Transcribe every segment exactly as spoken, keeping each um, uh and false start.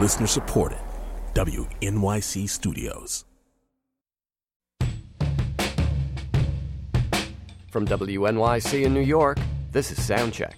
Listener supported. W N Y C Studios. From W N Y C in New York, this is Soundcheck.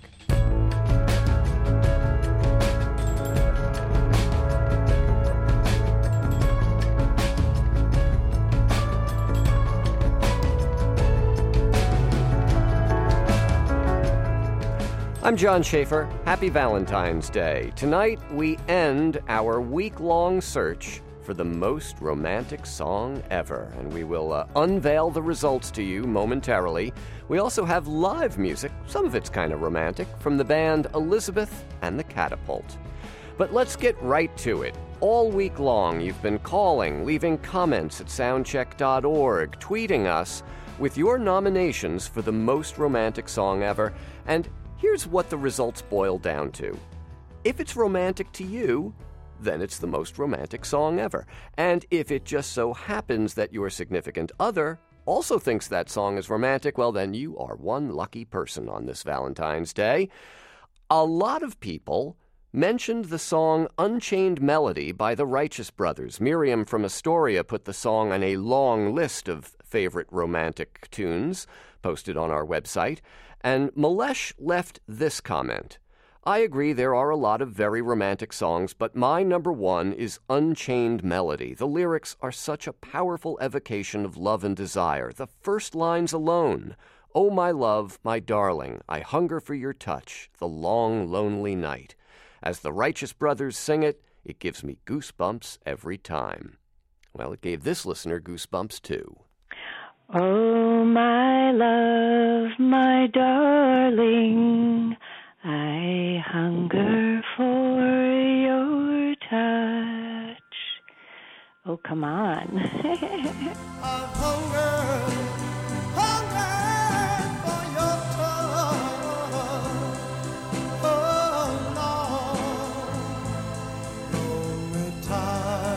I'm John Schaefer. Happy Valentine's Day. Tonight, we end our week-long search for the most romantic song ever, and we will uh, unveil the results to you momentarily. We also have live music, some of it's kind of romantic, from the band Elizabeth and the Catapult. But let's get right to it. All week long, you've been calling, leaving comments at soundcheck dot org, tweeting us with your nominations for the most romantic song ever, and here's what the results boil down to. If it's romantic to you, then it's the most romantic song ever. And if it just so happens that your significant other also thinks that song is romantic, well, then you are one lucky person on this Valentine's Day. A lot of people mentioned the song Unchained Melody by the Righteous Brothers. Miriam from Astoria put the song on a long list of favorite romantic tunes posted on our website. And Malesh left this comment. I agree there are a lot of very romantic songs, but my number one is Unchained Melody. The lyrics are such a powerful evocation of love and desire. The first lines alone. Oh, my love, my darling, I hunger for your touch, the long, lonely night. As the Righteous Brothers sing it, it gives me goosebumps every time. Well, it gave this listener goosebumps too. Oh, my love, my darling, I hunger for your touch. Oh, come on. I hunger, hunger for your touch. Oh, Lord, lonely time.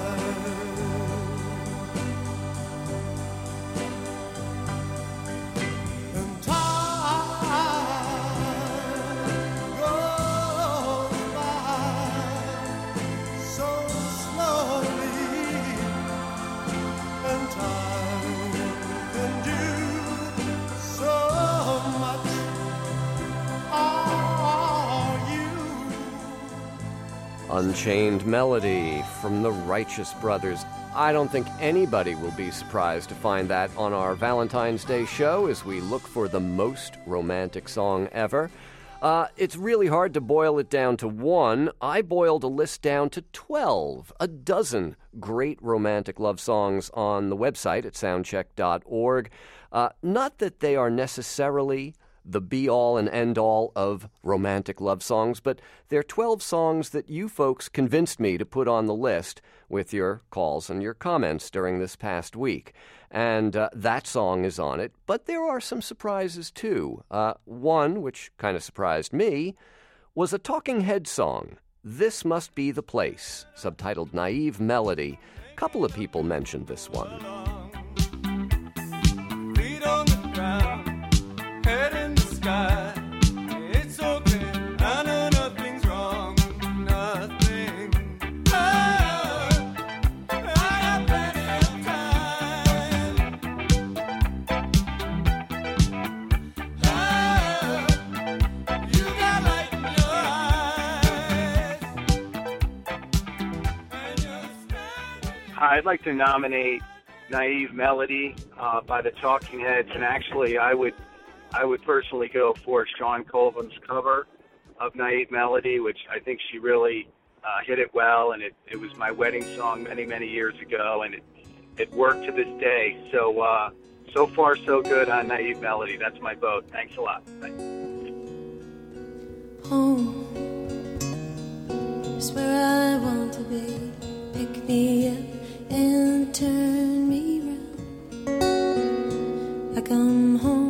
Unchained Melody from the Righteous Brothers. I don't think anybody will be surprised to find that on our Valentine's Day show as we look for the most romantic song ever. Uh, it's really hard to boil it down to one. I boiled a list down to twelve, a dozen great romantic love songs on the website at soundcheck dot org. Uh, not that they are necessarily the be-all and end-all of romantic love songs, but they're twelve songs that you folks convinced me to put on the list with your calls and your comments during this past week. And uh, that song is on it, but there are some surprises too. Uh, one, which kind of surprised me, was a Talking Heads song, This Must Be the Place, subtitled Naive Melody. A couple of people mentioned this one. It's okay, I know nothing's wrong, nothing. Oh, I have plenty of time. Oh, you got light in your eyes. And you're standing. I'd like to nominate Naive Melody uh, by the Talking Heads, and actually I would I would personally go for Sean Colvin's cover of Naive Melody, which I think she really uh, hit it well, and it, it was my wedding song many, many years ago, and it it worked to this day. So, uh, so far, so good on Naive Melody. That's my vote. Thanks a lot. Thanks. Home is where I want to be. Pick me up and turn me round. I come home.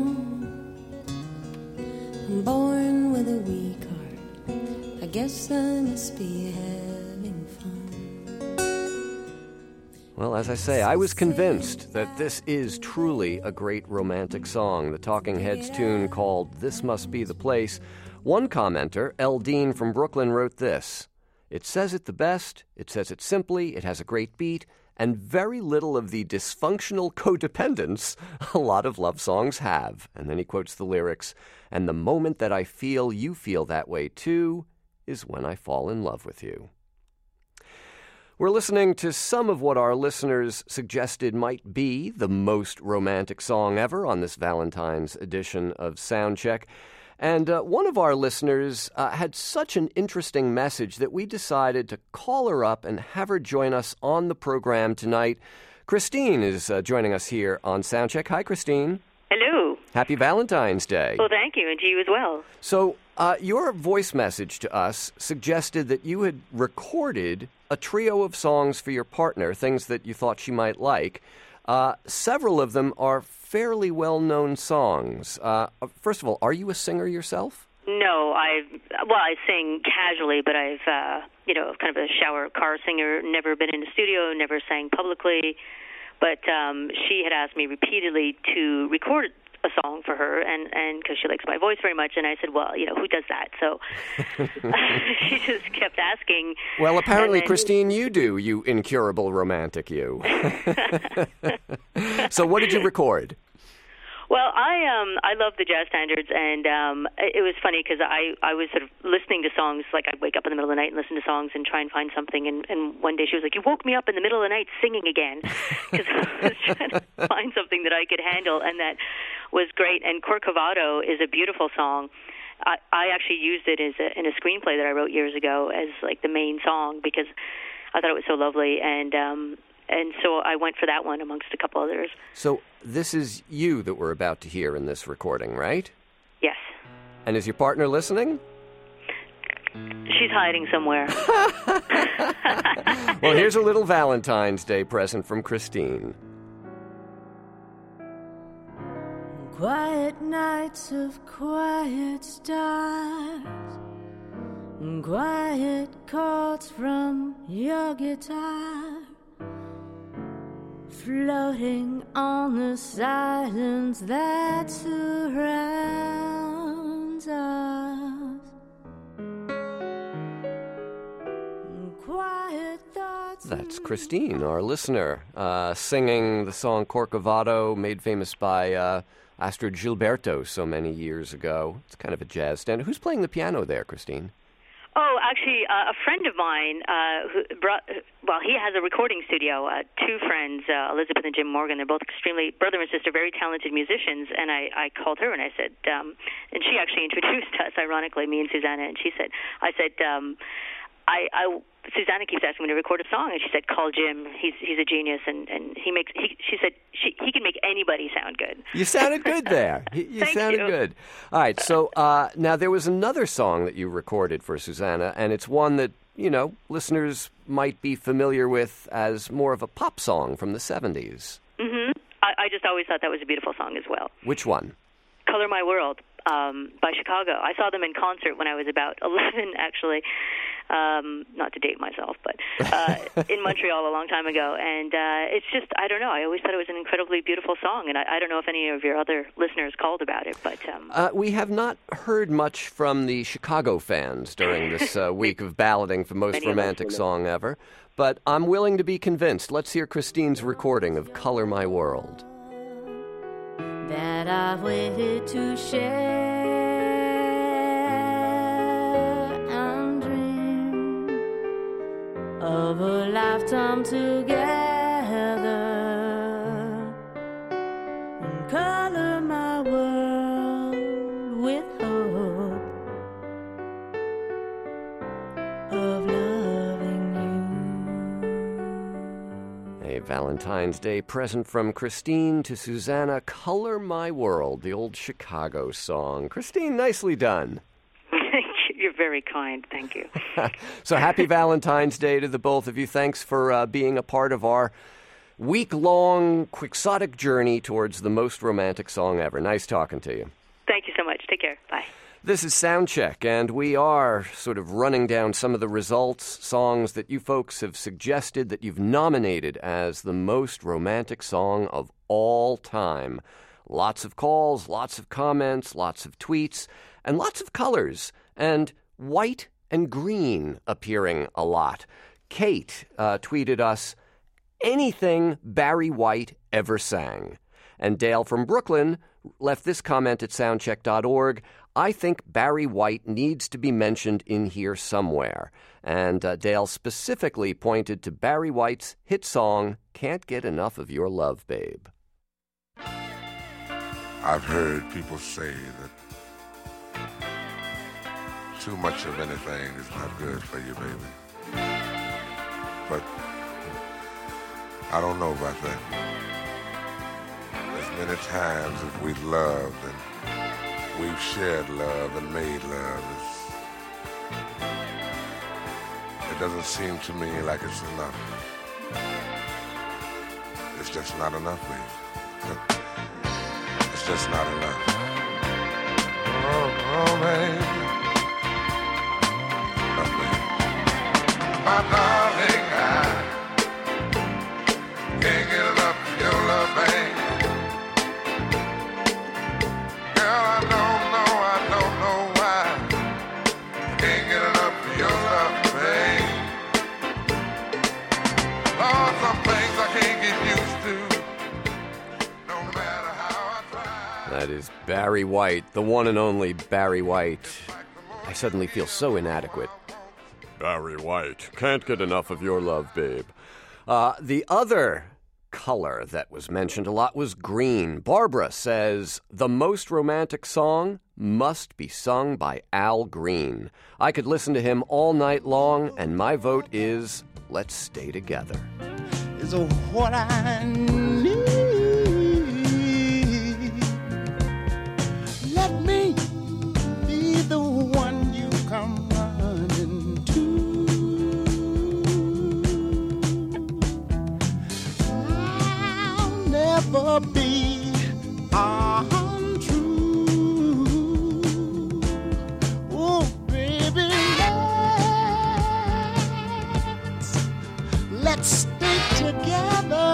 I'm born with a weak heart. I guess I must be having fun. Well, as I say, I was convinced that this is truly a great romantic song. The Talking Heads tune called This Must Be the Place. One commenter, Eldine from Brooklyn, wrote this. It says it the best, it says it simply, it has a great beat, and very little of the dysfunctional codependence a lot of love songs have. And then he quotes the lyrics, and the moment that I feel you feel that way too is when I fall in love with you. We're listening to some of what our listeners suggested might be the most romantic song ever on this Valentine's edition of Soundcheck. And uh, one of our listeners uh, had such an interesting message that we decided to call her up and have her join us on the program tonight. Christine is uh, joining us here on Soundcheck. Hi, Christine. Hello. Happy Valentine's Day. Well, thank you, and to you as well. So uh, your voice message to us suggested that you had recorded a trio of songs for your partner, things that you thought she might like. Uh, several of them are fairly well-known songs. Uh, first of all, are you a singer yourself? No, I well, I sing casually, but I've uh, you know, kind of a shower car singer. Never been in a studio, never sang publicly. But um, she had asked me repeatedly to record a song for her, and and because she likes my voice very much, and I said, well, you know, who does that? So she just kept asking. Well, apparently, then, Christine, you do, you incurable romantic, you. So what did you record? Well, I um I love the jazz standards, and um it was funny because I I was sort of listening to songs, like I'd wake up in the middle of the night and listen to songs and try and find something, and and one day she was like, you woke me up in the middle of the night singing again, because I was trying to find something that I could handle, and that was great. And Corcovado is a beautiful song. I I actually used it as a, in a screenplay that I wrote years ago as like the main song because I thought it was so lovely, and um and so I went for that one amongst a couple others. So this is you that we're about to hear in this recording, right? Yes. And is your partner listening? She's hiding somewhere. Well, here's a little Valentine's Day present from Christine. Quiet nights of quiet stars, quiet chords from your guitar, floating on the silence that surrounds us. Quiet thoughts. That's Christine, our listener, uh, singing the song Corcovado, made famous by uh, Astrid Gilberto so many years ago. It's kind of a jazz standard. Who's playing the piano there, Christine? Oh, actually, uh, a friend of mine uh, who brought, well, he has a recording studio. Uh, two friends, uh, Elizabeth and Jim Morgan, they're both extremely, brother and sister, very talented musicians. And I, I called her and I said, um, and she actually introduced us, ironically, me and Susanna. And she said, I said, um, I, I, Susanna keeps asking me to record a song, and she said, call Jim. He's he's a genius, and, and he makes. He, she said she, he can make anybody sound good. You sounded good there. You, you Thank sounded you. good. All right. So uh, now there was another song that you recorded for Susanna, and it's one that you know listeners might be familiar with as more of a pop song from the seventies. Mm-hmm. I, I just always thought that was a beautiful song as well. Which one? Color My World um, by Chicago. I saw them in concert when I was about eleven, actually. Um, not to date myself, but uh, in Montreal a long time ago. And uh, it's just, I don't know, I always thought it was an incredibly beautiful song, and I, I don't know if any of your other listeners called about it, but... Um... Uh, we have not heard much from the Chicago fans during this uh, week of balloting for most romantic song ever, but I'm willing to be convinced. Let's hear Christine's recording of Color My World. That I've waited to share and dream of a lifetime together and color my world with hope of loving you. A Valentine's Day present from Christine to Susanna, Color My World, the old Chicago song. Christine, nicely done. You're very kind. Thank you. So happy Valentine's Day to the both of you. Thanks for uh, being a part of our week-long quixotic journey towards the most romantic song ever. Nice talking to you. Thank you so much. Take care. Bye. This is Soundcheck, and we are sort of running down some of the results, songs that you folks have suggested that you've nominated as the most romantic song of all time. Lots of calls, lots of comments, lots of tweets, and lots of colors. And white and green appearing a lot. Kate uh, tweeted us, anything Barry White ever sang. And Dale from Brooklyn left this comment at soundcheck dot org. I think Barry White needs to be mentioned in here somewhere. And uh, Dale specifically pointed to Barry White's hit song, Can't Get Enough of Your Love, Babe. I've heard people say that too much of anything is not good for you, baby. But I don't know about that. As many times as we've loved and we've shared love and made love, it's, it doesn't seem to me like it's enough. It's just not enough, baby. It's just not enough. Oh, oh baby. Oh, baby. My darling, I can't get enough of your love, baby. Girl, I don't know, I don't know why. Can't get enough of your love, baby. Lord, some things I can't get used to. No matter how I try. That is Barry White, the one and only Barry White. I suddenly feel so inadequate. Barry White, can't get enough of your love, babe. Uh, the other color that was mentioned a lot was green. Barbara says, the most romantic song must be sung by Al Green. I could listen to him all night long, and my vote is Let's Stay Together. Is what I need. Let me be the one you come running to. I'll never be untrue. Oh, baby, let's, let's stay together.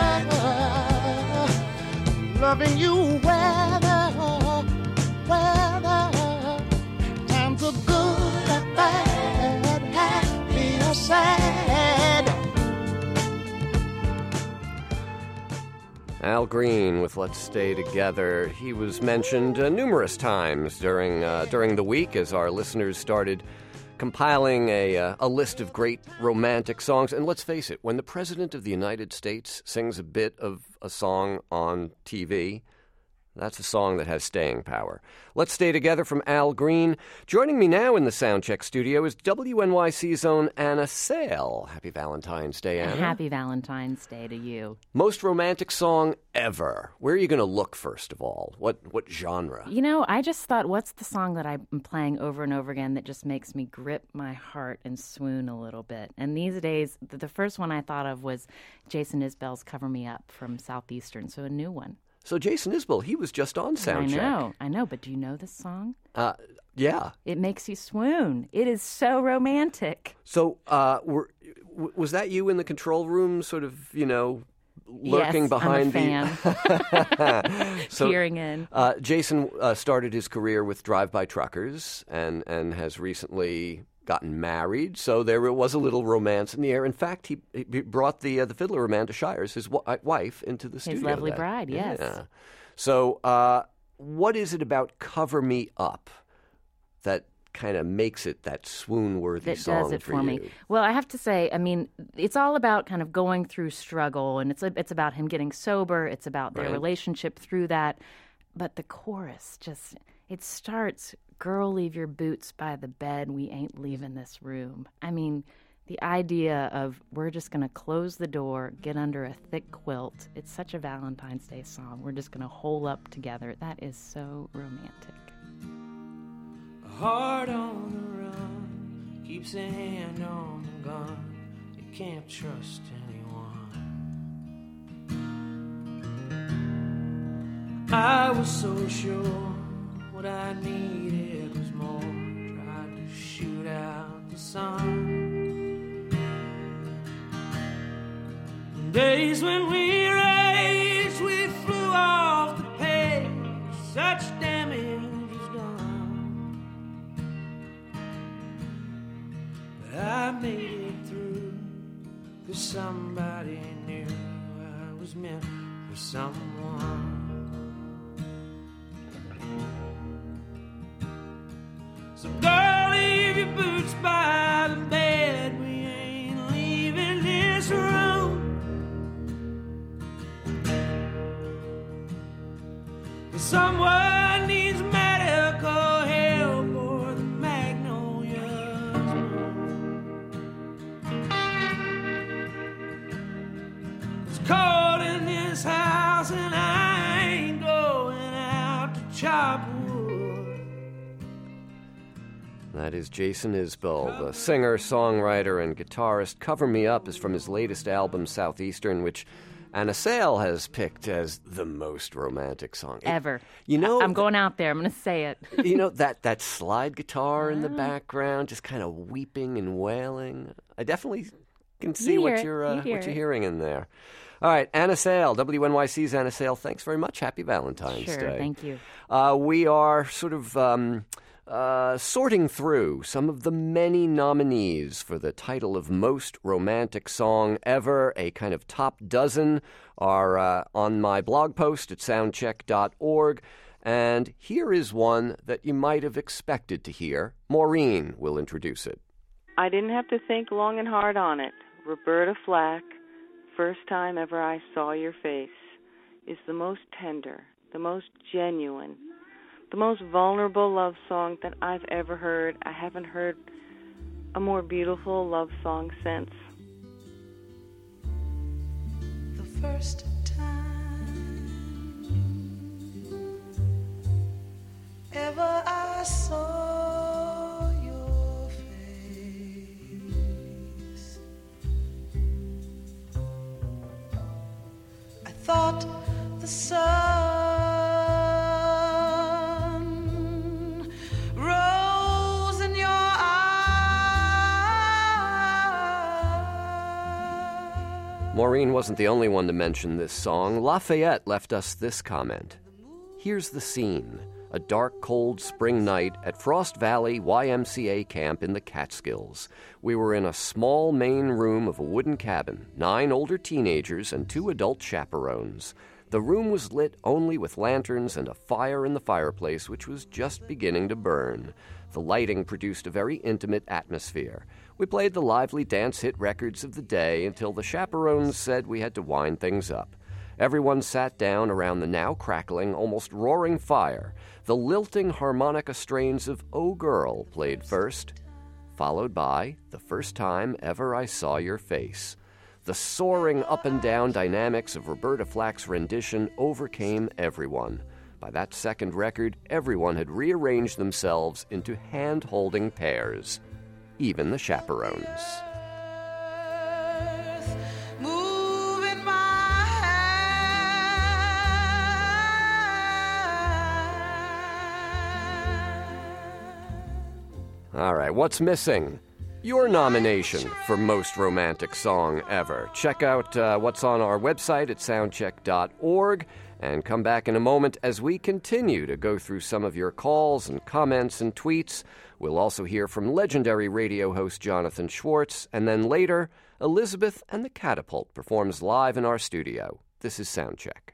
Loving you weather, weather. Times are good or bad, happy or sad. Al Green with Let's Stay Together. He was mentioned uh, numerous times during uh, during the week as our listeners started compiling a, uh, a list of great romantic songs. And let's face it, when the President of the United States sings a bit of a song on T V, that's a song that has staying power. Let's Stay Together from Al Green. Joining me now in the Soundcheck studio is W N Y C's own Anna Sale. Happy Valentine's Day, Anna. Happy Valentine's Day to you. Most romantic song ever. Where are you going to look, first of all? What what genre? You know, I just thought, what's the song that I'm playing over and over again that just makes me grip my heart and swoon a little bit? And these days, the first one I thought of was Jason Isbell's Cover Me Up from Southeastern, so a new one. So Jason Isbell, he was just on Soundcheck. I know, I know, but do you know this song? Uh, yeah. It makes you swoon. It is so romantic. So uh, were, w- was that you in the control room sort of, you know, lurking yes, behind I'm a fan. so, Peering in. Uh, Jason uh, started his career with Drive-By Truckers and, and has recently gotten married, so there was a little romance in the air. In fact, he, he brought the uh, the fiddler Amanda Shires, his w- wife, into the studio. His lovely then. bride, yes. Yeah. So uh, what is it about Cover Me Up that kind of makes it that swoon-worthy that song does it for, for you? me? Well, I have to say, I mean, it's all about kind of going through struggle, and it's it's about him getting sober. It's about their Right. relationship through that. But the chorus just, it starts, girl, leave your boots by the bed. We ain't leaving this room. I mean, the idea of we're just going to close the door, get under a thick quilt. It's such a Valentine's Day song. We're just going to hole up together. That is so romantic. A heart on the run keeps a hand on the gun. You can't trust anyone. I was so sure what I needed was more. Tried to shoot out the sun. Days when we raged, we flew off the page. Such damage was done. I made it through, 'cause somebody knew I was meant for someone. So girl, leave your boots by the bed, we ain't leaving this room. If someone needs medical help or the magnolias bloom. It's cold in this house and I ain't going out to chop wood. That is Jason Isbell, the singer, songwriter, and guitarist. Cover Me Up is from his latest album, Southeastern, which Anna Sale has picked as the most romantic song. Ever. It, you know, I'm going out there. I'm going to say it. You know, that, that slide guitar in the background, just kind of weeping and wailing. I definitely can see You what hear it. you're uh, You hear what you're it. hearing in there. All right, Anna Sale, W N Y C's Anna Sale, thanks very much. Happy Valentine's Sure, Day. thank you. Uh, we are sort of um, uh, sorting through some of the many nominees for the title of Most Romantic Song Ever. A kind of top dozen are uh, on my blog post at soundcheck dot org. And here is one that you might have expected to hear. Maureen will introduce it. I didn't have to think long and hard on it. Roberta Flack, First Time Ever I Saw Your Face, is the most tender, the most genuine, the most vulnerable love song that I've ever heard. I haven't heard a more beautiful love song since. The first time ever I saw your face, I thought the sun rose in your eyes. Maureen wasn't the only one to mention this song. Lafayette left us this comment. Here's the scene. A dark, cold spring night at Frost Valley Y M C A camp in the Catskills. We were in a small main room of a wooden cabin, nine older teenagers and two adult chaperones. The room was lit only with lanterns and a fire in the fireplace, which was just beginning to burn. The lighting produced a very intimate atmosphere. We played the lively dance hit records of the day until the chaperones said we had to wind things up. Everyone sat down around the now crackling, almost roaring fire. The lilting harmonica strains of Oh Girl played first, followed by The First Time Ever I Saw Your Face. The soaring up and down dynamics of Roberta Flack's rendition overcame everyone. By that second record, everyone had rearranged themselves into hand-holding pairs, even the chaperones. Moving my All right, what's missing? Your nomination for Most Romantic Song Ever. Check out uh, what's on our website at soundcheck dot org and come back in a moment as we continue to go through some of your calls and comments and tweets. We'll also hear from legendary radio host Jonathan Schwartz, and then later, Elizabeth and the Catapult performs live in our studio. This is Soundcheck.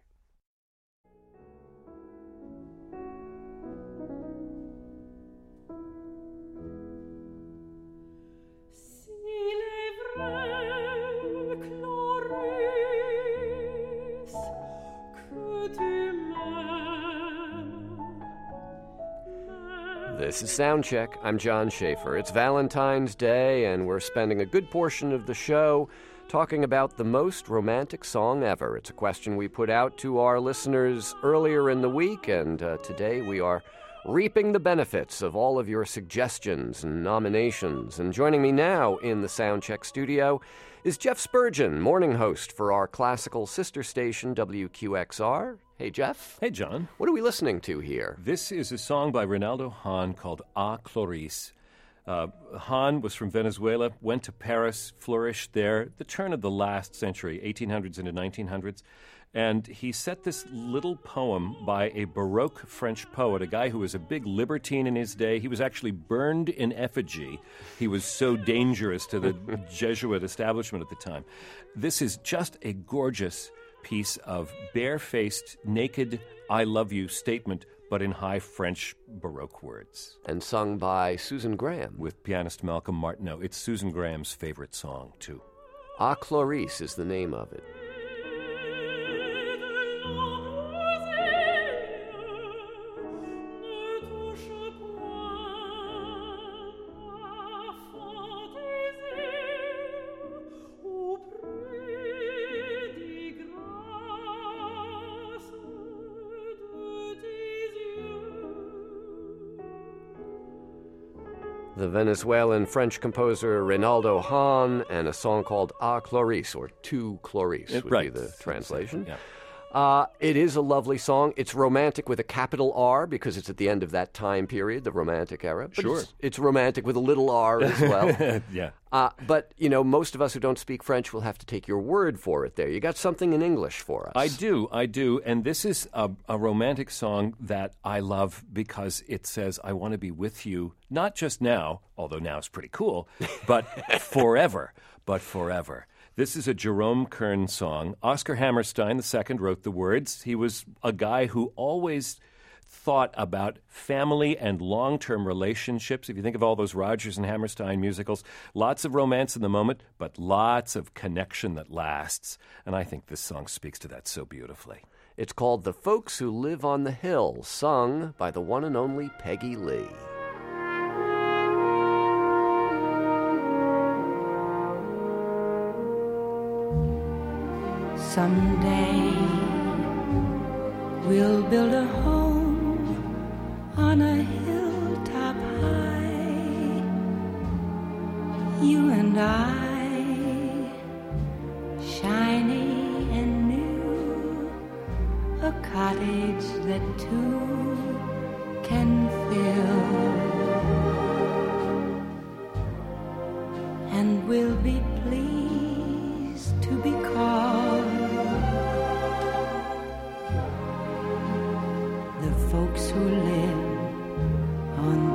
This is Soundcheck. I'm John Schaefer. It's Valentine's Day, and we're spending a good portion of the show talking about the most romantic song ever. It's a question we put out to our listeners earlier in the week, and uh, today we are reaping the benefits of all of your suggestions and nominations. And joining me now in the Soundcheck studio is Jeff Spurgeon, morning host for our classical sister station, W Q X R. Hey, Jeff. Hey, John. What are we listening to here? This is a song by Ronaldo Hahn called Ah Clarice. Uh, Hahn was from Venezuela, went to Paris, flourished there, the turn of the last century, eighteen hundreds into nineteen hundreds. And he set this little poem by a Baroque French poet, a guy who was a big libertine in his day. He was actually burned in effigy. He was so dangerous to the Jesuit establishment at the time. This is just a gorgeous piece of barefaced, naked, I love you statement, but in high French Baroque words. And sung by Susan Graham. With pianist Malcolm Martineau. It's Susan Graham's favorite song, too. Ah Clarice is the name of it. The Venezuelan French composer Reynaldo Hahn, and a song called Ah Clarice, or To Clarice would right. be the translation. Yeah. Uh, it is a lovely song. It's romantic with a capital R because it's at the end of that time period, the Romantic era. But Sure. It's, it's romantic with a little R as well. yeah. Uh, but, you know, most of us who don't speak French will have to take your word for it there. You got something in English for us. I do, I do. And this is a, a romantic song that I love because it says, I want to be with you, not just now, although now is pretty cool, but forever, but forever. This is a Jerome Kern song. Oscar Hammerstein the Second wrote the words. He was a guy who always thought about family and long-term relationships. If you think of all those Rodgers and Hammerstein musicals, lots of romance in the moment, but lots of connection that lasts. And I think this song speaks to that so beautifully. It's called The Folks Who Live on the Hill, sung by the one and only Peggy Lee. Someday we'll build a home on a hilltop high. You and I, shiny and new, a cottage that two can fill, and we'll be pleased to be called the folks who live on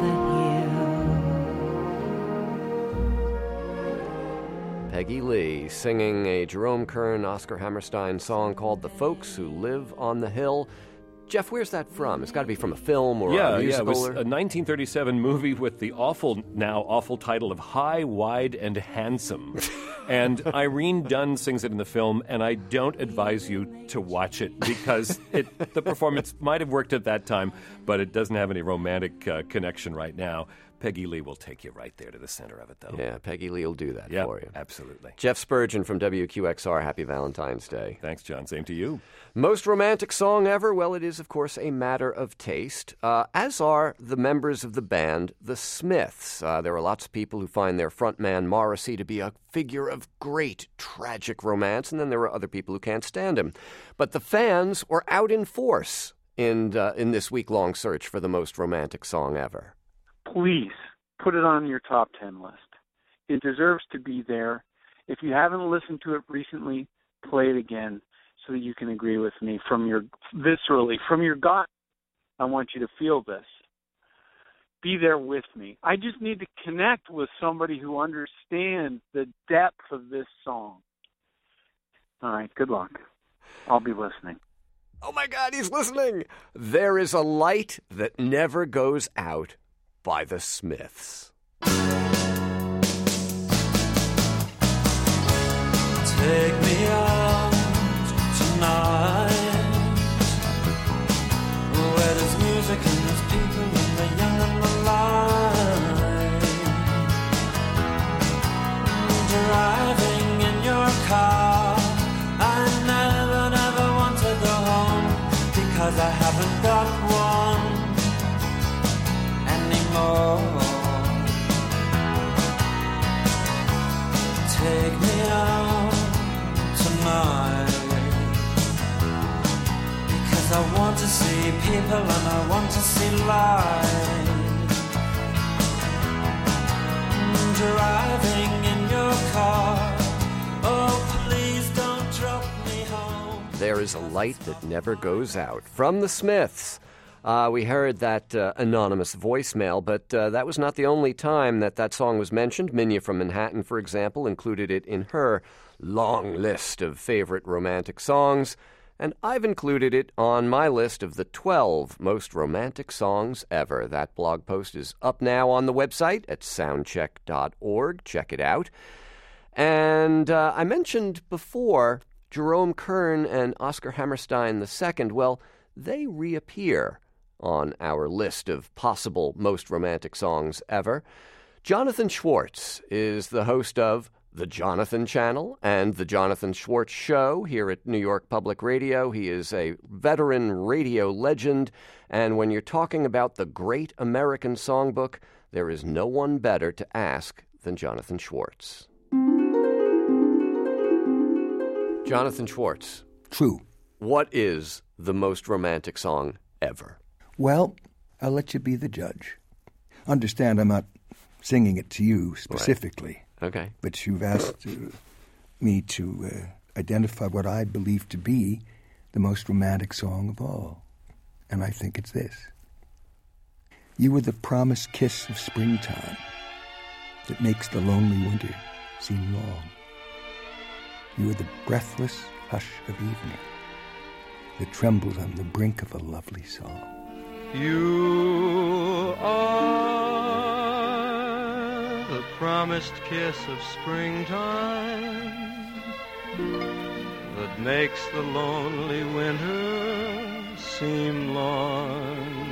the hill. Peggy Lee singing a Jerome Kern, Oscar Hammerstein song called The Folks Who Live on the Hill. Jeff, where's that from? It's got to be from a film or yeah, a musical. Yeah, it was or... a nineteen thirty-seven movie with the awful, now awful title of High, Wide, and Handsome. And Irene Dunn sings it in the film, and I don't advise you to watch it because it, the performance might have worked at that time, but it doesn't have any romantic uh, connection right now. Peggy Lee will take you right there to the center of it, though. Yeah, Peggy Lee will do that yep, for you. Absolutely. Jeff Spurgeon from W Q X R, happy Valentine's Day. Thanks, John. Same to you. Most romantic song ever? Well, it is, of course, a matter of taste, uh, as are the members of the band, The Smiths. Uh, there are lots of people who find their frontman, Morrissey, to be a figure of great tragic romance, and then there are other people who can't stand him. But the fans were out in force in, uh, in this week-long search for the most romantic song ever. Please put it on your top ten list. It deserves to be there. If you haven't listened to it recently, play it again so that you can agree with me from your viscerally, from your gut. I want you to feel this. Be there with me. I just need to connect with somebody who understands the depth of this song. All right, good luck. I'll be listening. Oh my God, he's listening! There is a light that never goes out by the Smiths. Take me out tonight, where there's music and there's people and the young and the light. Driving in your car, I never, never want to go home because I haven't got one anymore. Take me out tonight, because I want to see people and I want to see light. There Is a Light That Never Goes Out. From the Smiths. Uh, we heard that uh, anonymous voicemail, but uh, that was not the only time that that song was mentioned. Minya from Manhattan, for example, included it in her long list of favorite romantic songs, and I've included it on my list of the twelve most romantic songs ever. That blog post is up now on the website at soundcheck dot org. Check it out. And uh, I mentioned before Jerome Kern and Oscar Hammerstein the Second. Well, they reappear on our list of possible most romantic songs ever. Jonathan Schwartz is the host of The Jonathan Channel and The Jonathan Schwartz Show here at New York Public Radio. He is a veteran radio legend, and when you're talking about the great American songbook, there is no one better to ask than Jonathan Schwartz. Jonathan Schwartz. True. What is the most romantic song ever? Well, I'll let you be the judge. Understand, I'm not singing it to you specifically. Right. Okay. But you've asked uh, me to uh, identify what I believe to be the most romantic song of all. And I think it's this. You were the promised kiss of springtime that makes the lonely winter seem long. You were the breathless hush of evening that trembles on the brink of a lovely song. You are the promised kiss of springtime that makes the lonely winter seem long.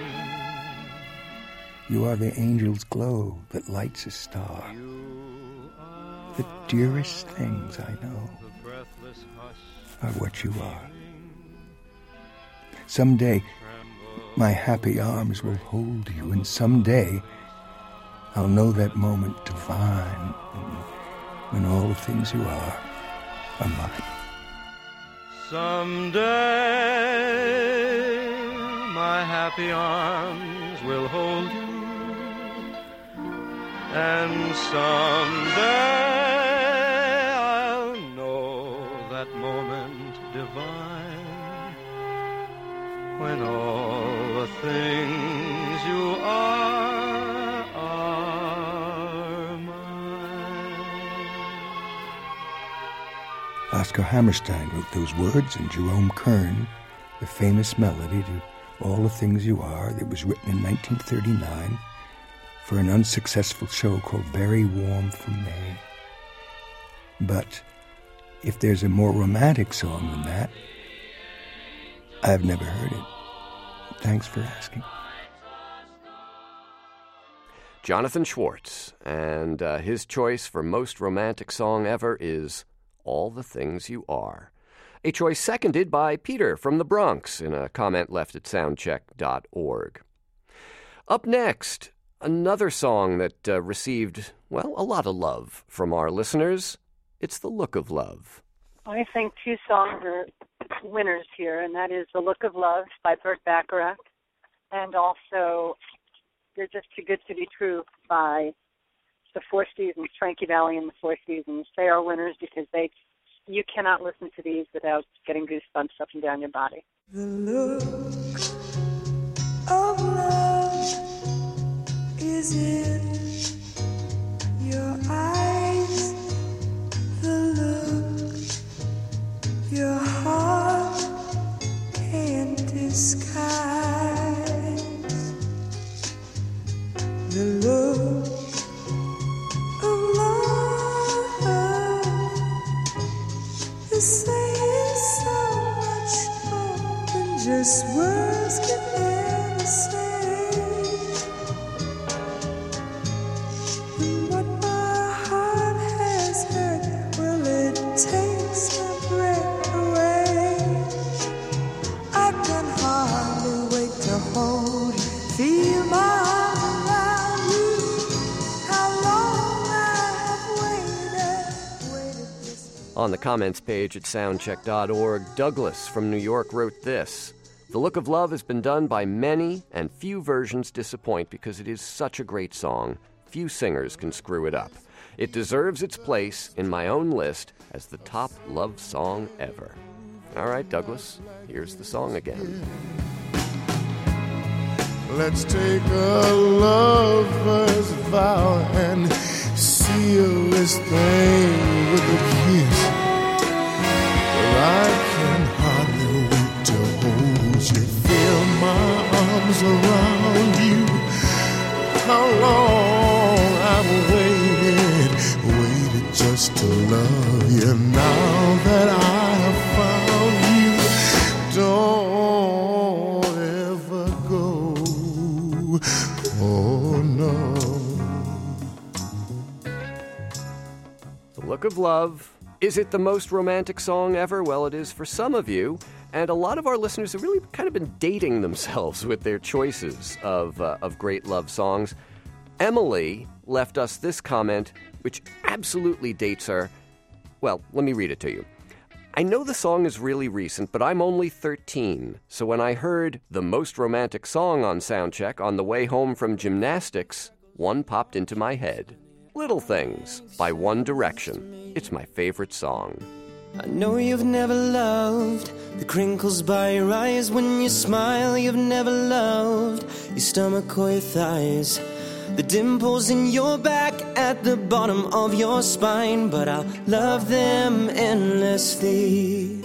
You are the angel's glow that lights a star. The dearest things I know are what you are. Someday, my happy arms will hold you, and someday I'll know that moment divine when all the things you are are mine. Someday, my happy arms will hold you, and someday I'll know that moment divine when all the things you are are mine. Oscar Hammerstein wrote those words, and Jerome Kern, the famous melody to All the Things You Are, that was written in nineteen thirty-nine for an unsuccessful show called Very Warm for May. But if there's a more romantic song than that, I've never heard it. Thanks for asking. Jonathan Schwartz, and uh, his choice for most romantic song ever is All the Things You Are. A choice seconded by Peter from the Bronx in a comment left at soundcheck dot org. Up next, another song that uh, received, well, a lot of love from our listeners. It's The Look of Love. I think two songs are winners here, and that is The Look of Love by Burt Bacharach, and also You're Just Too Good to Be True by the Four Seasons, Frankie Valli and the Four Seasons. They are winners because they you cannot listen to these without getting goosebumps up and down your body. The look of love is in your eyes. The look your heart can't disguise. The look of love is saying so much more than just words can ever say. And what my heart has heard, well, it takes my breath away. I can hardly wait to hold you, feel my arms around you. How long I have waited, waited this. On the comments page at soundcheck dot org, Douglas from New York wrote this. The Look of Love has been done by many, and few versions disappoint because it is such a great song. Few singers can screw it up. It deserves its place in my own list as the top love song ever. All right, Douglas, here's the song again. Let's take a lover's vow and seal this thing with a kiss. Well, I can hardly wait to hold you, feel my arms around you. How long I've waited, waited just to love you. Now that I have found you, don't ever go. Oh no. The Look of Love. Is it the most romantic song ever? Well, it is for some of you. And a lot of our listeners have really kind of been dating themselves with their choices of, uh, of great love songs. Emily left us this comment, which absolutely dates her. Well, let me read it to you. I know the song is really recent, but I'm only thirteen. So when I heard the most romantic song on Soundcheck on the way home from gymnastics, one popped into my head. Little Things by One Direction. It's my favorite song. I know you've never loved the crinkles by your eyes when you smile. You've never loved your stomach or your thighs, the dimples in your back at the bottom of your spine. But I'll love them endlessly.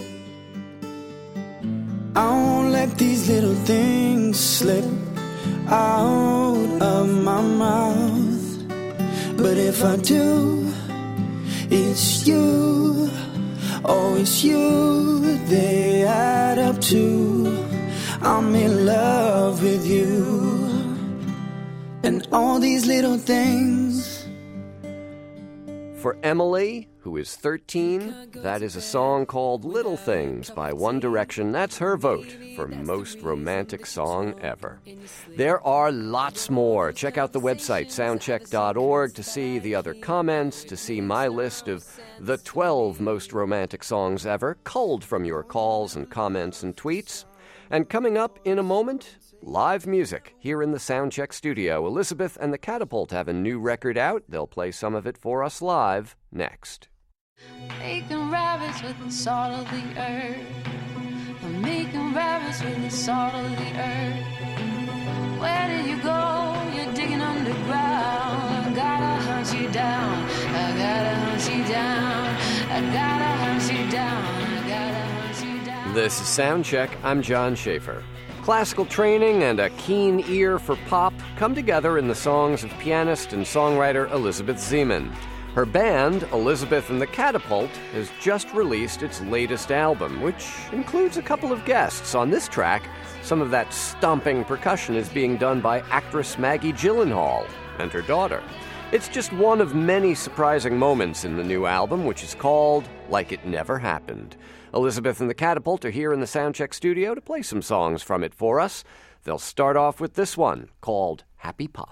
I won't let these little things slip out of my mouth. But if I do, it's you. Oh, it's you they add up to. I'm in love with you. And all these little things. For Emily, who is thirteen, that is a song called Little Things by One Direction. That's her vote for most romantic song ever. There are lots more. Check out the website, soundcheck dot org, to see the other comments, to see my list of the twelve most romantic songs ever, culled from your calls and comments and tweets. And coming up in a moment, live music here in the Soundcheck studio. Elizabeth and the Catapult have a new record out. They'll play some of it for us live next. Making rabbits with the salt of the earth. I'm making rabbits with the salt of the earth. Where did you go? You're digging underground. I gotta hunt you down. I gotta hunt you down. I gotta hunt you down. I gotta hunt you down. This is Soundcheck. I'm John Schaefer. Classical training and a keen ear for pop come together in the songs of pianist and songwriter Elizabeth Zeman. Her band, Elizabeth and the Catapult, has just released its latest album, which includes a couple of guests. On this track, some of that stomping percussion is being done by actress Maggie Gyllenhaal and her daughter. It's just one of many surprising moments in the new album, which is called Like It Never Happened. Elizabeth and the Catapult are here in the Soundcheck studio to play some songs from it for us. They'll start off with this one called Happy Pop.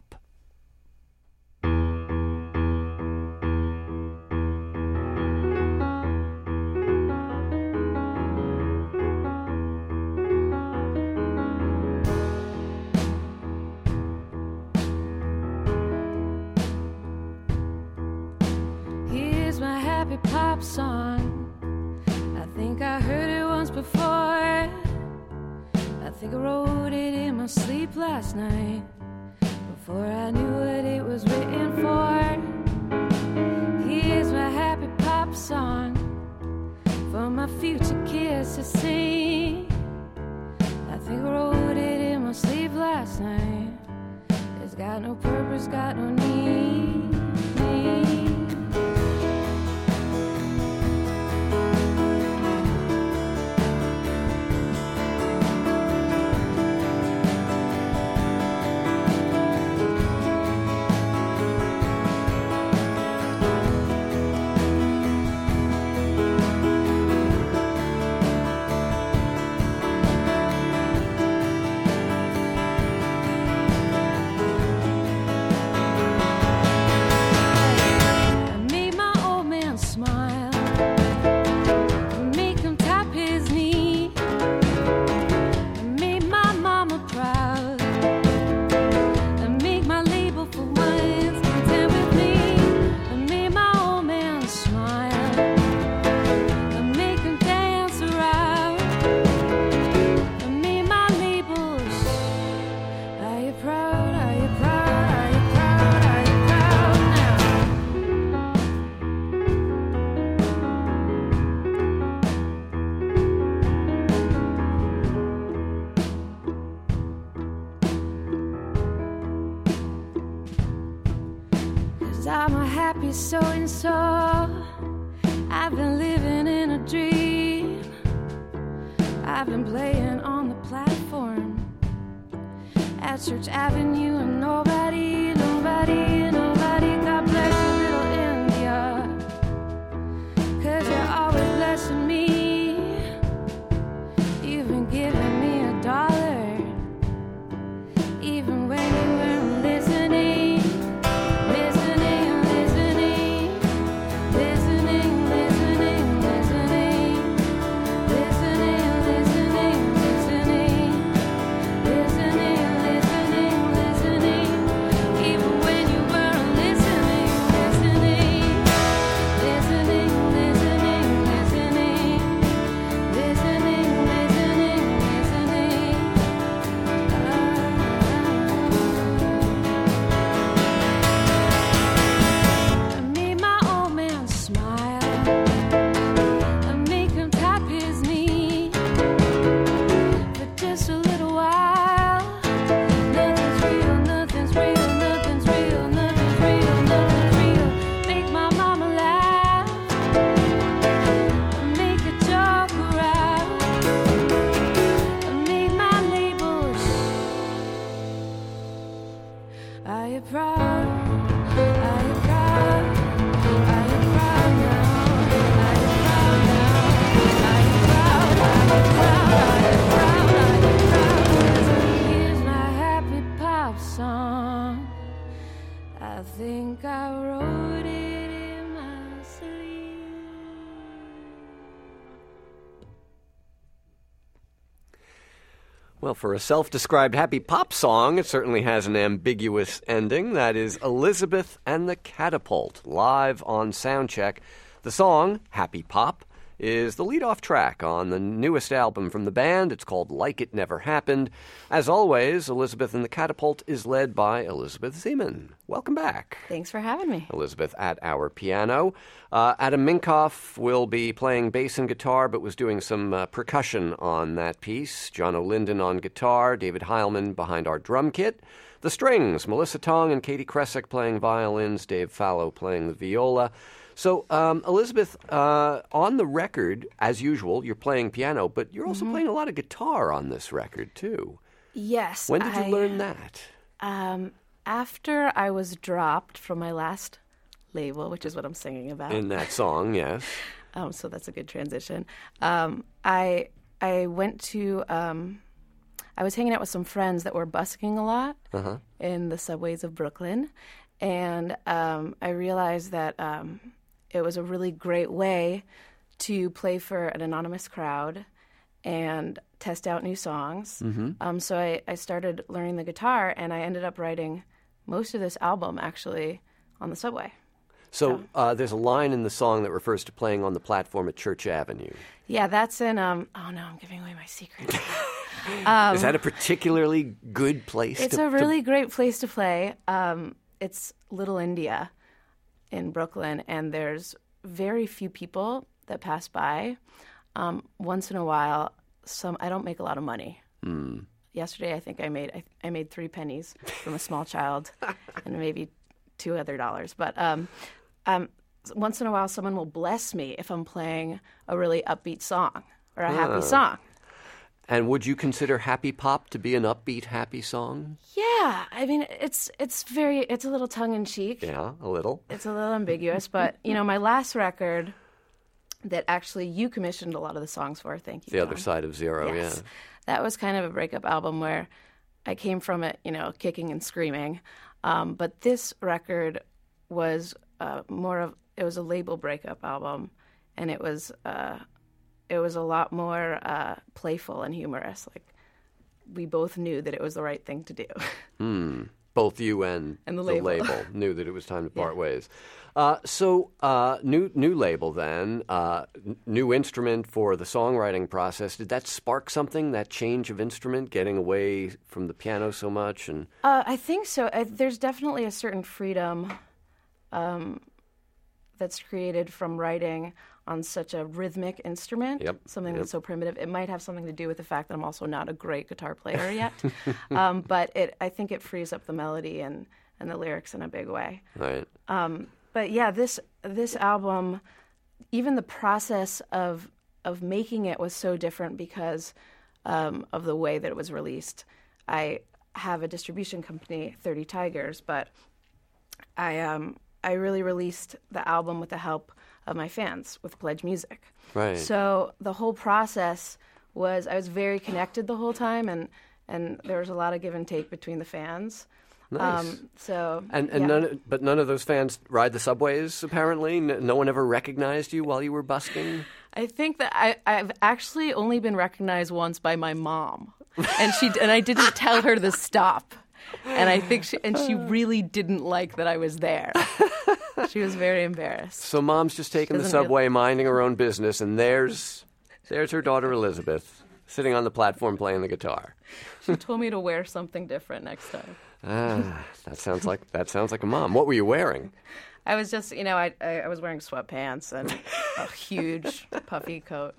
Here's my happy pop song. I think I heard it once before. I think I wrote it in my sleep last night, before I knew what it was written for. Here's my happy pop song for my future kids to sing. I think I wrote it in my sleep last night. It's got no purpose, got no need, need. 'cause I'm a happy so and so. I've been living in a dream. I've been playing on the platform at Church Avenue, and nobody, nobody, nobody, God bless you, little India, 'cause you're always blessing me. You've been giving me a dollar, even when you weren't listening, listening, listening, listening, listening, listening, listening, listening, listening, listening, listening, listening, even when you weren't listening, listening, listening, listening, listening, listening, listening, listening. I made my old man smile. I make him tap his knee for just a little while. Nothing's real, nothing's real, nothing's real, nothing's real, nothing's real. Make my mama laugh. I make a joke around. I make my neighbors. Are you proud? Are you proud? Are you proud now? Are you proud now? Are you proud? Are you proud? Are you proud? Are you proud? Here's my happy pop song. I think I wrote it in my sleep. Well, for a self-described happy pop song, it certainly has an ambiguous ending. That is Elizabeth and the Catapult, live on Soundcheck. The song, Happy Pop, is the lead-off track on the newest album from the band. It's called Like It Never Happened. As always, Elizabeth and the Catapult is led by Elizabeth Zeman. Welcome back. Thanks for having me. Elizabeth at our piano. Uh, Adam Minkoff will be playing bass and guitar, but was doing some uh, percussion on that piece. John O'Linden on guitar, David Heilman behind our drum kit. The strings, Melissa Tong and Katie Kresek playing violins, Dave Fallow playing the viola. So, um, Elizabeth, uh, on the record, as usual, you're playing piano, but you're also Mhm. playing a lot of guitar on this record, too. Yes. When did you I- learn that? Um, after I was dropped from my last label, which is what I'm singing about. In that song, yes. Um, so that's a good transition. Um, I I went to um, I was hanging out with some friends that were busking a lot Uh-huh. in the subways of Brooklyn, and um, I realized that um, it was a really great way to play for an anonymous crowd and test out new songs. Mhm. Um, so I, I started learning the guitar, and I ended up writing most of this album actually on the subway. So uh, there's a line in the song that refers to playing on the platform at Church Avenue. Yeah, that's in. Um, oh no, I'm giving away my secret. um, Is that a particularly good place It's to a really great place to play. Um, it's Little India in Brooklyn, and there's very few people that pass by. Um, once in a while, some I don't make a lot of money. Mm. Yesterday, I think I made I, I made three pennies from a small child, and maybe two other dollars. But um, um, once in a while, someone will bless me if I'm playing a really upbeat song or a Ah. happy song. And would you consider Happy Pop to be an upbeat, happy song? Yeah, I mean it's it's very it's a little tongue in cheek. Yeah, a little. It's a little ambiguous, but you know, my last record that actually you commissioned a lot of the songs for, thank you. The Other John. Side of Zero, Yes. yeah. That was kind of a breakup album where I came from it, you know, kicking and screaming. Um, but this record was uh, more of it was a label breakup album, and it was uh, it was a lot more uh, playful and humorous. Like we both knew that it was the right thing to do. Hmm. Both you and, And the label. knew that it was time to part ways. Uh, so, uh, new new label then, uh, n- new instrument for the songwriting process. Did that spark something? That change of instrument, getting away from the piano so much, and Uh, I think so. Uh, there's definitely a certain freedom um, that's created from writing on such a rhythmic instrument, Yep, something yep. that's so primitive. It might have something to do with the fact that I'm also not a great guitar player yet, um, but it, I think it frees up the melody and, and the lyrics in a big way. right. Um, but yeah, this this album, even the process of of making it was so different because um, of the way that it was released. I have a distribution company, thirty Tigers, but I um I really released the album with the help of my fans with Pledge Music. Right. So the whole process was I was very connected the whole time, and and there was a lot of give and take between the fans. Nice. Um, so And and yeah. none, but none of those fans ride the subways. Apparently, N- no one ever recognized you while you were busking. I think that I, I've actually only been recognized once by my mom, and she and I didn't tell her to stop, and I think she and she really didn't like that I was there. She was very embarrassed. So mom's just taking the Doesn't really- subway, minding her own business, and there's there's her daughter Elizabeth sitting on the platform playing the guitar. She told me to wear something different next time. Ah, that sounds like that sounds like a mom. What were you wearing? I was just, you know, I I, I was wearing sweatpants and a huge puffy coat.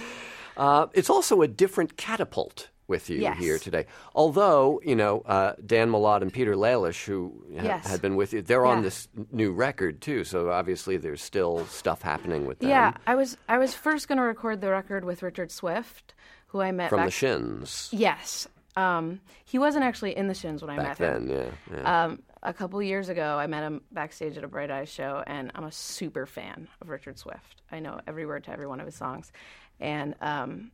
Uh, it's also a different catapult with you Yes. here today. Although, you know, uh, Dan Malott and Peter Lalish, who ha- Yes. had been with you, they're on Yeah. this n- new record too. So obviously, there's still stuff happening with them. Yeah, I was I was first going to record the record with Richard Swift, who I met from back the Shins. Yes. Um, he wasn't actually in the Shins when I Back met him. then, yeah, yeah. Um, a couple years ago, I met him backstage at a Bright Eyes show, and I'm a super fan of Richard Swift. I know every word to every one of his songs. And um,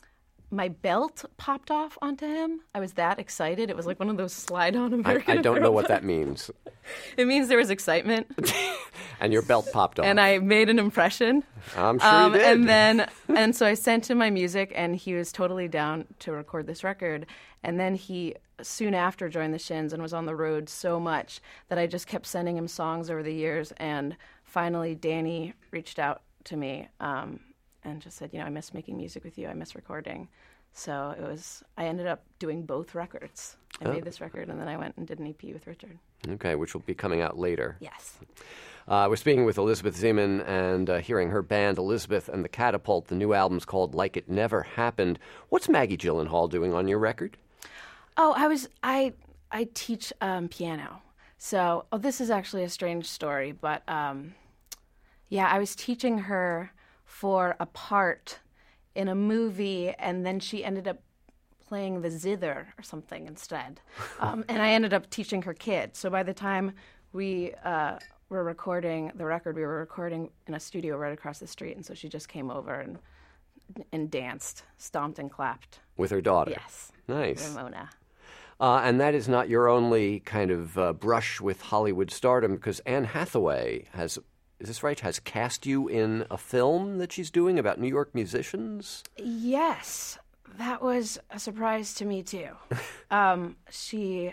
my belt popped off onto him. I was that excited. It was like one of those slide-on I, American I don't know what Girl that means. It means there was excitement. And your belt popped off. And I made an impression. I'm sure um, you did. And then, and so I sent him my music, and he was totally down to record this record. And then he soon after joined the Shins and was on the road so much that I just kept sending him songs over the years. And finally, Danny reached out to me um, and just said, you know, I miss making music with you. I miss recording. So it was. I ended up doing both records. I Oh. made this record, and then I went and did an E P with Richard. Okay, which will be coming out later. Yes. Uh, we're speaking with Elizabeth Zeman and uh, hearing her band, Elizabeth and the Catapult. The new album's called Like It Never Happened. What's Maggie Gyllenhaal doing on your record? Oh, I was I I teach um, piano. So, oh, this is actually a strange story, but um, yeah, I was teaching her for a part in a movie, and then she ended up playing the zither or something instead. Um, and I ended up teaching her kids. So by the time we uh, were recording the record, we were recording in a studio right across the street, and so she just came over and and danced, stomped and clapped. With her daughter? Yes. Nice. Ramona. Uh, and that is not your only kind of uh, brush with Hollywood stardom, because Anne Hathaway has, is this right, has cast you in a film that she's doing about New York musicians? Yes, that was a surprise to me too. um, she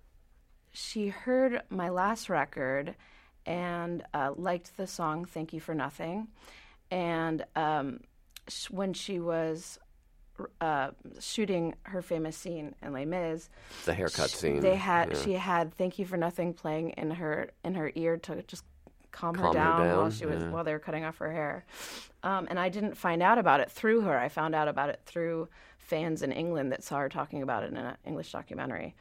she heard my last record and uh, liked the song "Thank You for Nothing," and um, sh- when she was uh, shooting her famous scene in Les Mis, The haircut sh- scene. they had Yeah. she had "Thank You for Nothing" playing in her in her ear to just calm her Calm her down, while down, she was yeah. while they were cutting off her hair. Um, and I didn't find out about it through her. I found out about it through fans in England that saw her talking about it in an English documentary.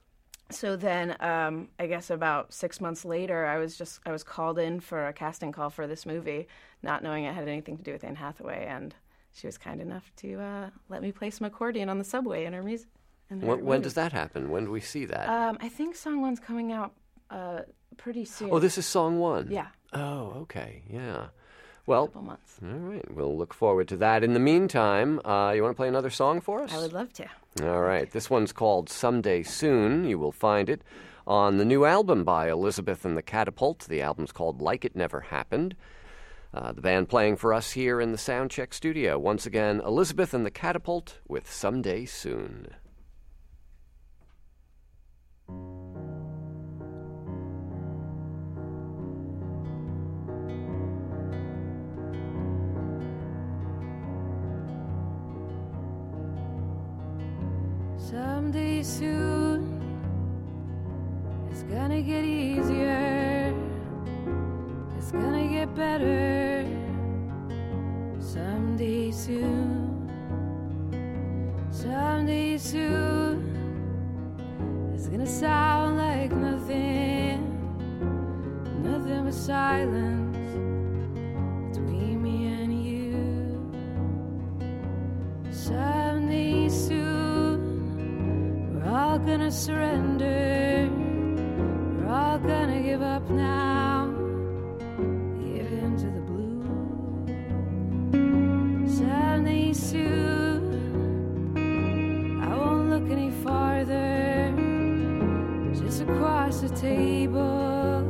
So then, um, I guess about six months later, I was just I was called in for a casting call for this movie, not knowing it had anything to do with Anne Hathaway, and she was kind enough to uh, let me play some accordion on the subway in her music. When, when does that happen? When do we see that? Um, I think song one's coming out uh, pretty soon. Oh, this is song one? Yeah. Oh, okay, yeah. Well, couple months. All right, we'll look forward to that. In the meantime, uh, you want to play another song for us? I would love to. All right, this one's called Someday Soon. You will find it on the new album by Elizabeth and the Catapult. The album's called Like It Never Happened. Uh, the band playing for us here in the Soundcheck studio. Once again, Elizabeth and the Catapult with Someday Soon. Someday soon, it's gonna get easier. It's gonna get better. Someday soon, someday soon, it's gonna sound like nothing, nothing a silence between me and you. Someday soon, we're all gonna surrender. We're all gonna give up now, give in to the blue. Someday soon, I won't look any farther, just across the table.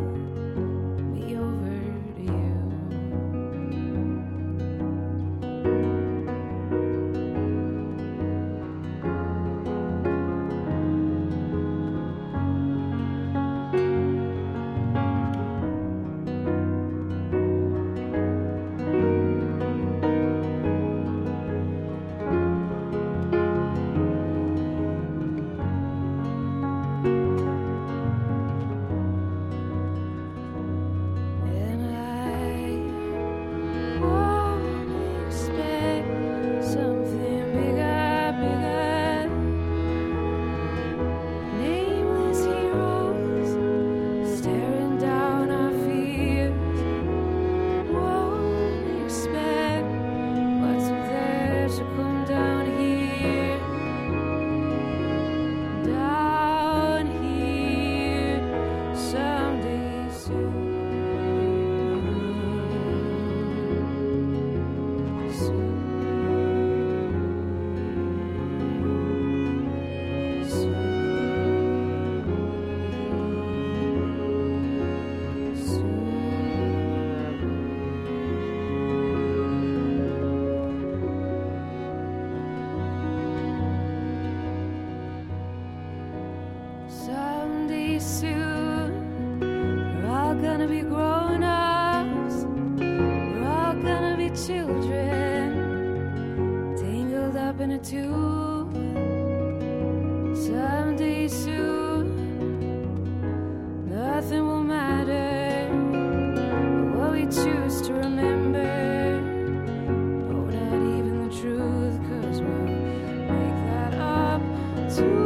Someday soon, we're all gonna be grown-ups. We're all gonna be children, tangled up in a tube. Someday soon, nothing will matter but what we choose to remember. Oh, not even the truth, 'cause we'll make that up too.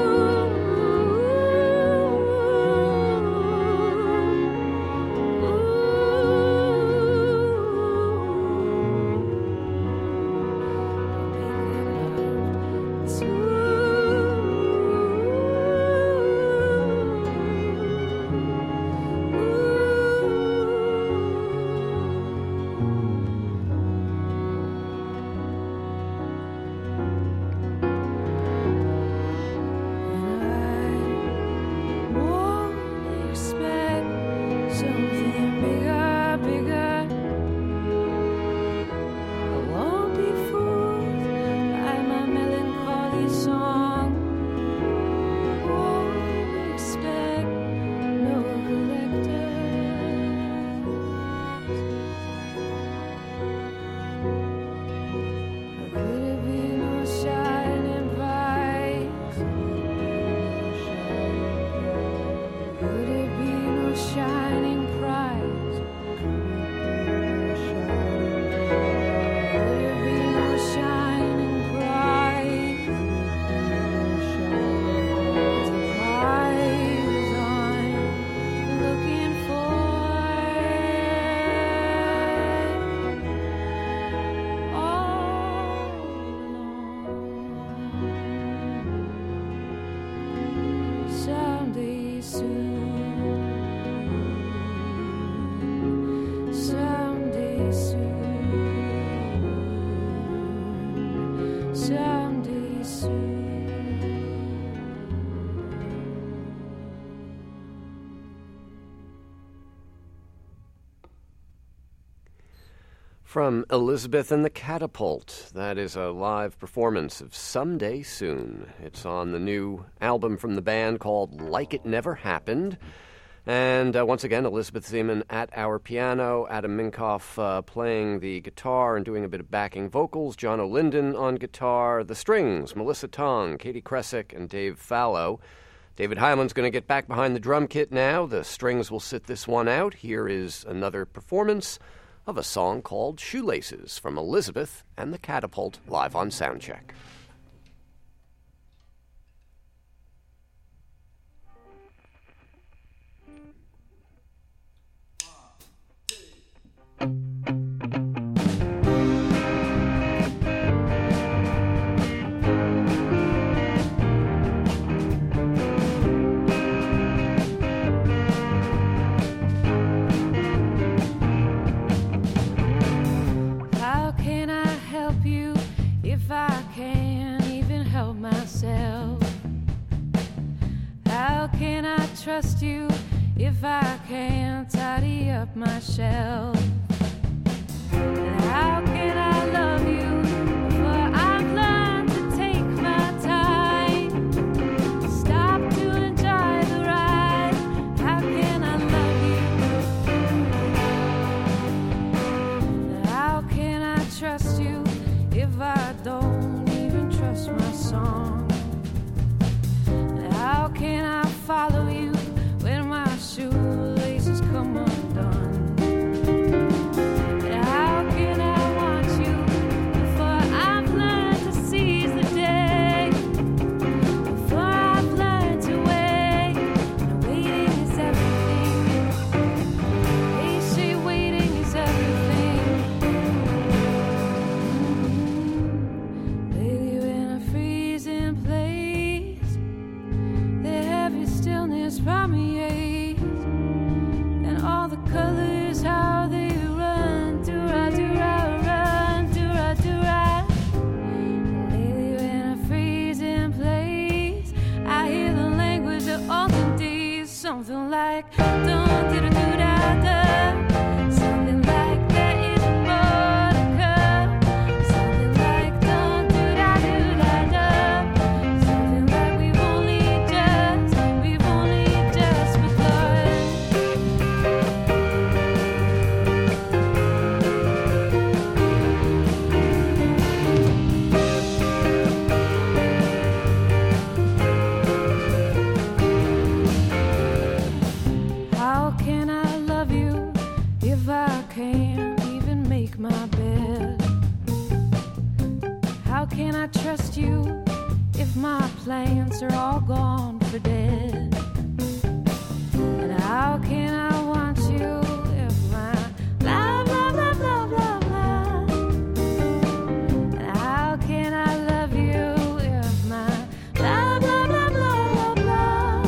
From Elizabeth and the Catapult, that is a live performance of Someday Soon. It's on the new album from the band called Like It Never Happened. And uh, once again, Elizabeth Zeman at our piano, Adam Minkoff uh, playing the guitar and doing a bit of backing vocals, John O'Linden on guitar, the strings, Melissa Tong, Katie Kresick, and Dave Fallow. David Hyman's going to get back behind the drum kit now. The strings will sit this one out. Here is another performance of a song called Shoelaces from Elizabeth and the Catapult, live on Soundcheck. One, trust you if I can't tidy up my shelf? And how can I love you before I've learned to take my time? Stop to enjoy the ride. How can I love you? And how can I trust you if I don't even trust my song? And how can I follow you when my shoelaces come undone? And how can I want you before I've learned to seize the day? Before I've learned to wait, and waiting is everything. They say waiting is everything. Lately when I freeze in place, the heavy stillness permeates, and all the colors how they run, do ra do ra run, do ra do ra. Lately when I freeze in place, I hear the language of olden days, something like don't do do da da, something like there is more to come, something like don't do da do da da, something like we've only just, we've only just begun. How can I love you if I can't even make my bed? How can I trust you if my plans are all gone for dead? And how can I want you if my blah blah blah blah blah blah? And how can I love you if my blah blah blah blah blah blah?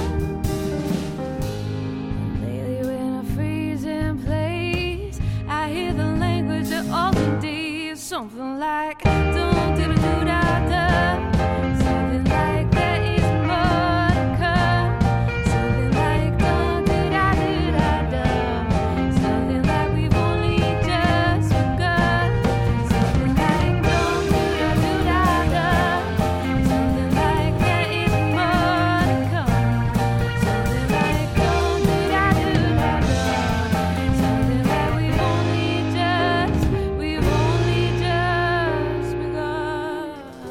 Lately when I freeze in place, I hear the language of olden days, something like don't do do da da, something like there is more to come, something like don't do da do da da, something like we've only just begun, something like don't do da do da da, something like there is more to come, something like don't do da do da da, something like we've only just, we've only just begun.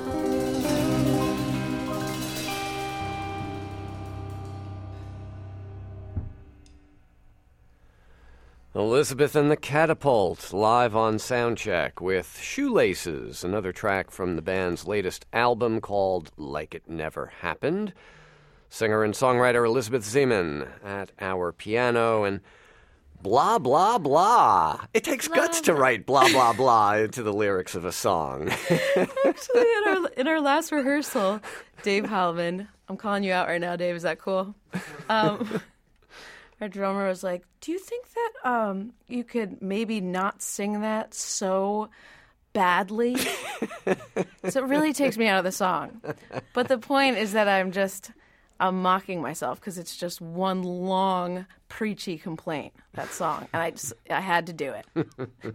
Elizabeth and the Catapult, live on Soundcheck with Shoelaces, another track from the band's latest album called Like It Never Happened. Singer and songwriter Elizabeth Zeman at our piano, and blah, blah, blah. It takes guts to write blah, blah, blah into the lyrics of a song. Actually, in our in our last rehearsal, Dave Halman, I'm calling you out right now, Dave. Is that cool? Um, our drummer was like, "Do you think that um, you could maybe not sing that so badly?" So it really takes me out of the song. But the point is that I'm just I'm mocking myself because it's just one long preachy complaint, that song, and I just I had to do it.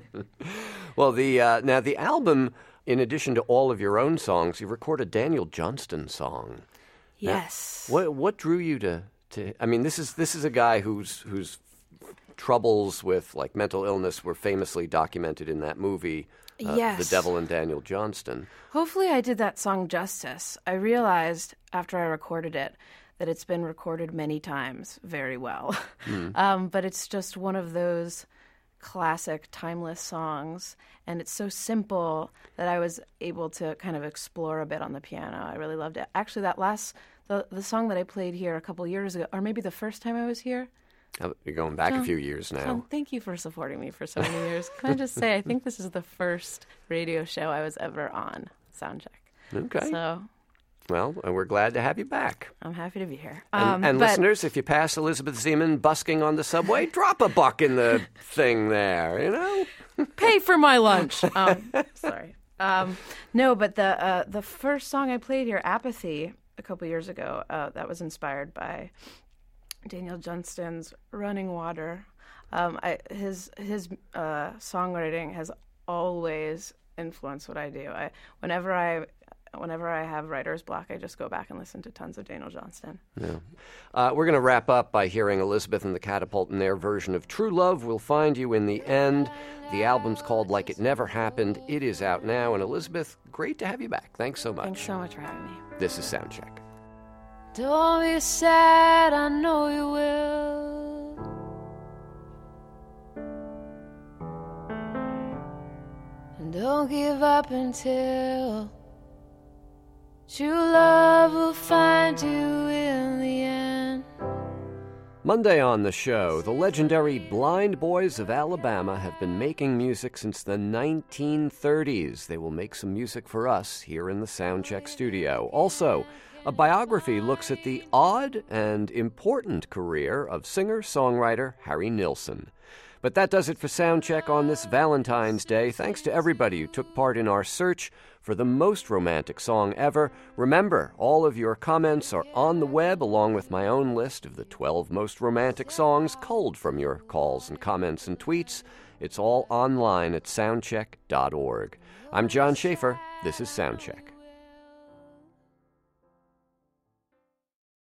Well, the uh, now the album, in addition to all of your own songs, you recorded a Daniel Johnston song. Now, Yes. what what drew you to, to I mean, this is this is a guy whose whose troubles with like mental illness were famously documented in that movie, uh, Yes. The Devil and Daniel Johnston. Hopefully I did that song justice. I realized after I recorded it that it's been recorded many times very well. Mm. Um, but it's just one of those classic, timeless songs. And it's so simple that I was able to kind of explore a bit on the piano. I really loved it. Actually, that last, the, the song that I played here a couple years ago, or maybe the first time I was here. Uh, You're going back a John- few years now. John, thank you for supporting me for so many years. Can I just say, I think this is the first radio show I was ever on, Soundcheck. Okay. So Well, and we're glad to have you back. I'm happy to be here. And, Um, and but- listeners, if you pass Elizabeth Zeman busking on the subway, drop a buck in the thing there, you know? Pay for my lunch. Um, sorry. Um, no, but the uh, the first song I played here, Apathy, a couple years ago, uh, that was inspired by Daniel Johnston's Running Water. Um, I, his his uh, songwriting has always influenced what I do. I whenever I whenever I have writer's block, I just go back and listen to tons of Daniel Johnston. Yeah. Uh, we're going to wrap up by hearing Elizabeth and the Catapult in their version of True Love Will Find You in the End. The album's called Like It Never Happened. It is out now. And Elizabeth, great to have you back. Thanks so much. Thanks so much for having me. This is Soundcheck. Don't be sad, I know you will. And don't give up until true love will find you in the end. Monday on the show, the legendary Blind Boys of Alabama have been making music since the nineteen thirties. They will make some music for us here in the Soundcheck studio. Also, a biography looks at the odd and important career of singer-songwriter Harry Nilsson. But that does it for Soundcheck on this Valentine's Day. Thanks to everybody who took part in our search for the most romantic song ever. Remember, all of your comments are on the web, along with my own list of the twelve most romantic songs culled from your calls and comments and tweets. It's all online at soundcheck dot org. I'm John Schaefer. This is Soundcheck.